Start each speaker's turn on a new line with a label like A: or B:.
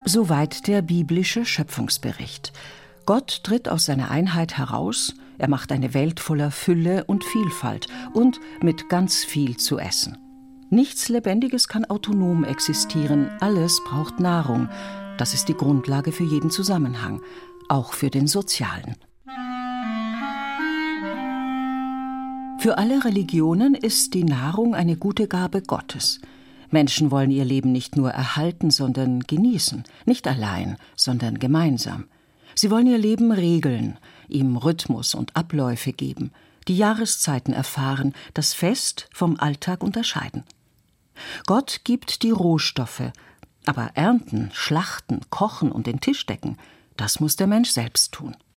A: Soweit der biblische Schöpfungsbericht. Gott tritt aus seiner Einheit heraus, er macht eine Welt voller Fülle und Vielfalt und mit ganz viel zu essen. Nichts Lebendiges kann autonom existieren, alles braucht Nahrung. Das ist die Grundlage für jeden Zusammenhang, auch für den sozialen. Für alle Religionen ist die Nahrung eine gute Gabe Gottes. Menschen wollen ihr Leben nicht nur erhalten, sondern genießen. Nicht allein, sondern gemeinsam. Sie wollen ihr Leben regeln, ihm Rhythmus und Abläufe geben, die Jahreszeiten erfahren, das Fest vom Alltag unterscheiden. Gott gibt die Rohstoffe, aber ernten, schlachten, kochen und den Tisch decken, das muss der Mensch selbst tun.